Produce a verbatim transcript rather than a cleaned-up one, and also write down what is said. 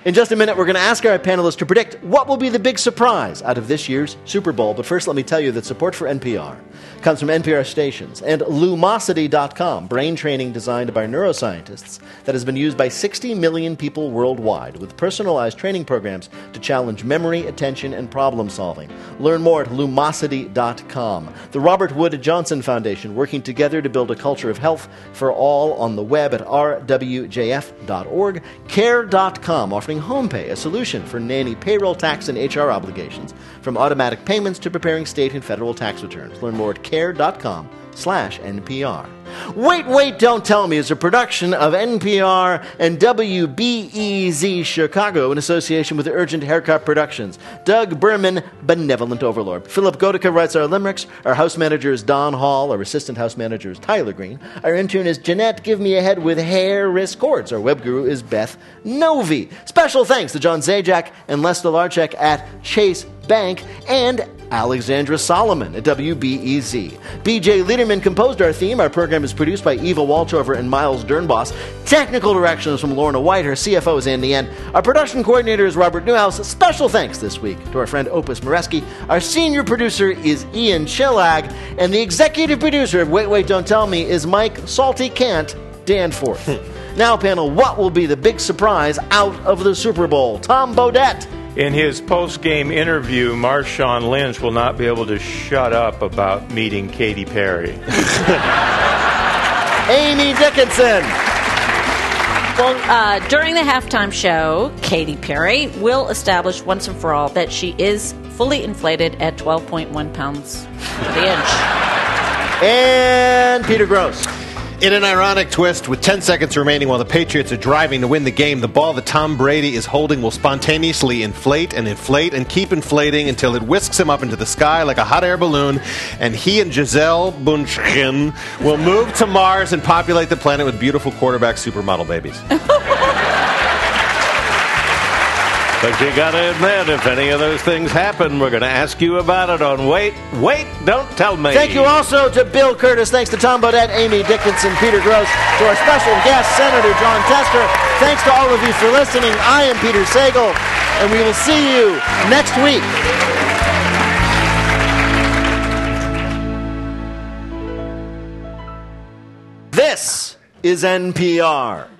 In just a minute, we're going to ask our panelists to predict what will be the big surprise out of this year's Super Bowl. But first, let me tell you that support for N P R comes from N P R stations and Lumosity dot com, brain training designed by neuroscientists that has been used by sixty million people worldwide with personalized training programs to challenge memory, attention, and problem solving. Learn more at Lumosity dot com. The Robert Wood Johnson Foundation, working together to build a culture of health for all on the web at R W J F dot org. Care dot com, offering HomePay, a solution for nanny payroll, tax, and H R obligations, from automatic payments to preparing state and federal tax returns. Learn more at care dot com slash N P R. Wait, Wait, Don't Tell Me is a production of N P R and W B E Z Chicago in association with Urgent Haircut Productions. Doug Berman, Benevolent Overlord. Philip Gotica writes our limericks. Our house manager is Don Hall. Our assistant house manager is Tyler Green. Our intern is Jeanette Give Me a Head with Hair Wrist Cords. Our web guru is Beth Novi. Special thanks to John Zajac and Les Delarchek at Chase Bank and Alexandra Solomon at W B E Z. B J Liederman composed our theme. Our program is produced by Eva Walchover and Miles Dernbos. Technical direction is from Lorna White. Her C F O is Andy N. Our production coordinator is Robert Newhouse. Special thanks this week to our friend Opus Moreski. Our senior producer is Ian Chillag. And the executive producer of Wait, Wait, Don't Tell Me is Mike Salty Cant Danforth. Now, panel, what will be the big surprise out of the Super Bowl? Tom Bodette. In his post-game interview, Marshawn Lynch will not be able to shut up about meeting Katy Perry. Amy Dickinson. Well, uh, during the halftime show, Katy Perry will establish once and for all that she is fully inflated at twelve point one pounds per the inch. And Peter Gross. In an ironic twist, with ten seconds remaining while the Patriots are driving to win the game, the ball that Tom Brady is holding will spontaneously inflate and inflate and keep inflating until it whisks him up into the sky like a hot air balloon, and he and Gisele Bündchen will move to Mars and populate the planet with beautiful quarterback supermodel babies. But you gotta admit, if any of those things happen, we're gonna ask you about it on Wait, Wait, Don't Tell Me. Thank you also to Bill Curtis. Thanks to Tom Bodette, Amy Dickinson, Peter Gross, to our special guest, Senator John Tester. Thanks to all of you for listening. I am Peter Sagal, and we will see you next week. This is N P R.